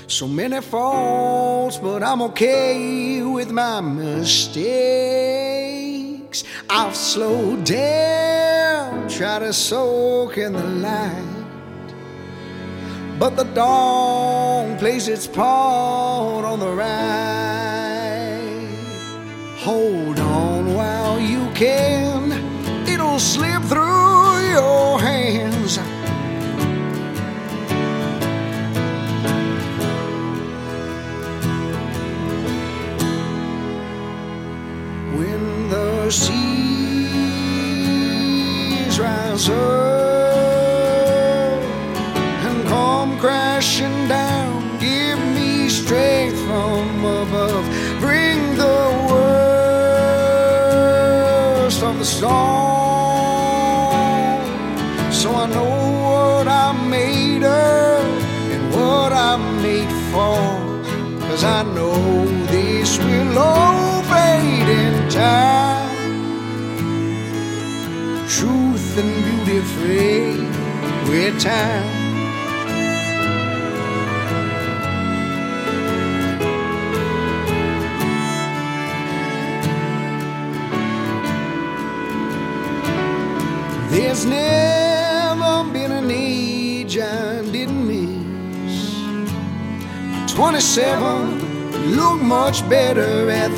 So many faults, but I'm okay with my mistakes. I've slowed down, try to soak in the light, but the dawn plays its part on the ride. Hold on while you can, it'll slip through your hands. When the seas rise up and come crashing down, give me strength from above. Bring the worst of the storm, so I know what I'm made of and what I'm made for. 'Cause I know this will all fade in time. Truth and beauty fade with time. There's never been an age I didn't miss. 27 look much better at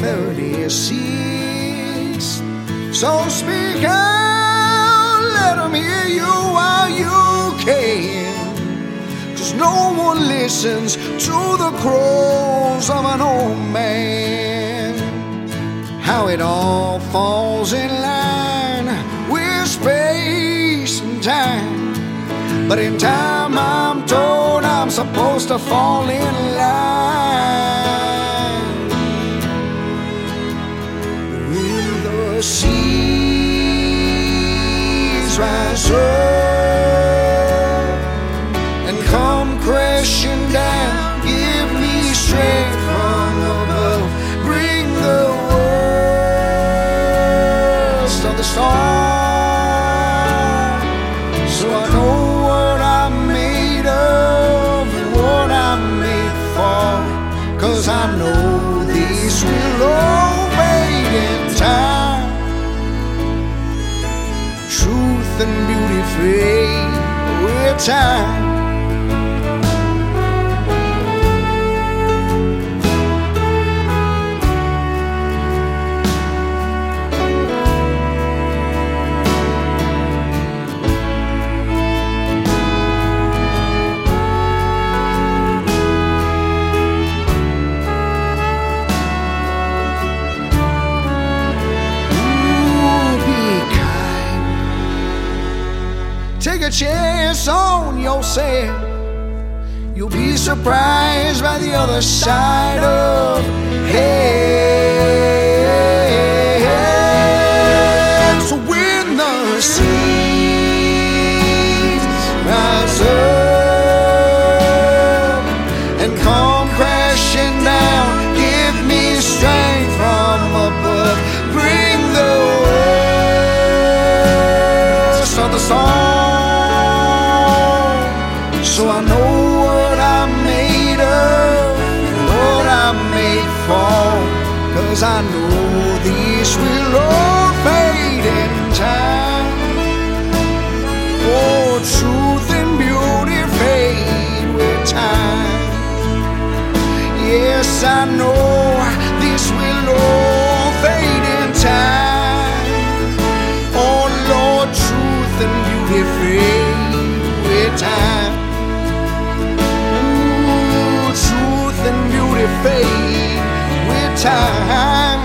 36. So speak out, let them hear you while you can. 'Cause no one listens to the crows of an old man. How it all falls in line with space and time. But in time I'm told I'm supposed to fall in line. When the seas rise up and come crashing down, give me strength from above. Bring the worst of the storm, so I know what I'm made of and what I'm made for. 'Cause I know this will all fade in time. Truth and beauty fade with time. Take a chance on yourself. You'll be surprised by the other side of hell. So when the seas rise up and come crashing down, give me strength from above. Bring the worst of the storm, so I know what I'm made of and what I'm made for. 'Cause I know this will all fade in time. Oh, truth and beauty fade with time. Yes, I know this will all fade in time. Oh Lord, truth and beauty fade with time. Truth and beauty fade with time.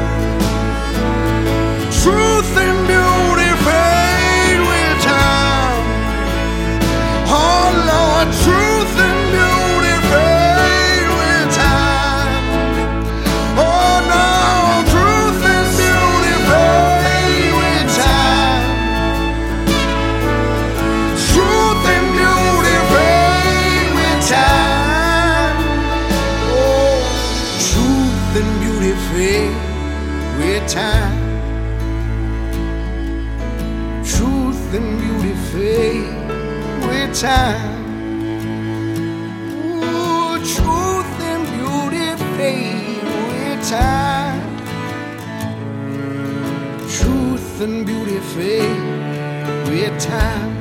Truth and beauty fade with time. Oh Lord, truth and beauty fade with time. Oh no, truth and beauty fade with time. Truth and beauty fade with time. And beauty fade with time. Truth and beauty fade with time. Ooh, truth time. Truth and beauty fade with time.